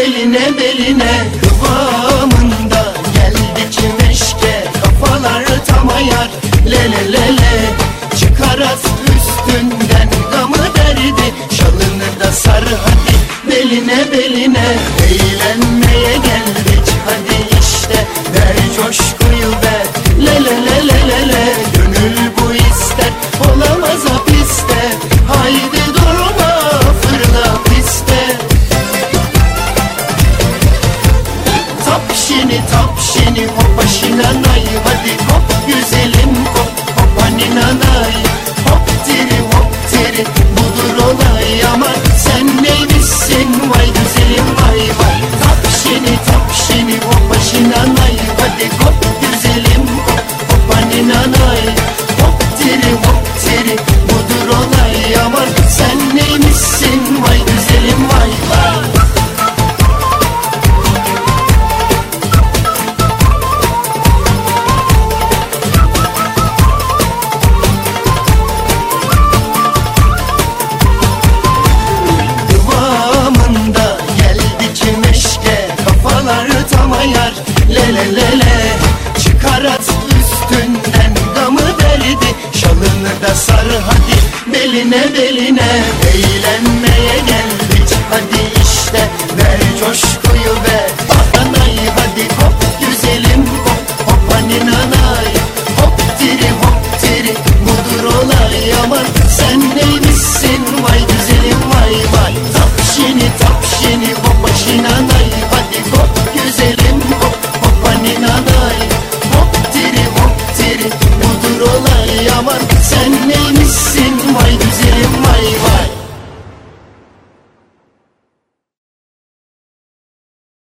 beline beline kıvamında. Geldik meşke kafalar tam ayar, lele lele. Çıkaras üstünden gamı derdi, şalını da sar hadi beline beline. Eğlenmeye geldik hadi işte, ver coşkuyu ver, lele lele lele. Gönül bu ister olamaz.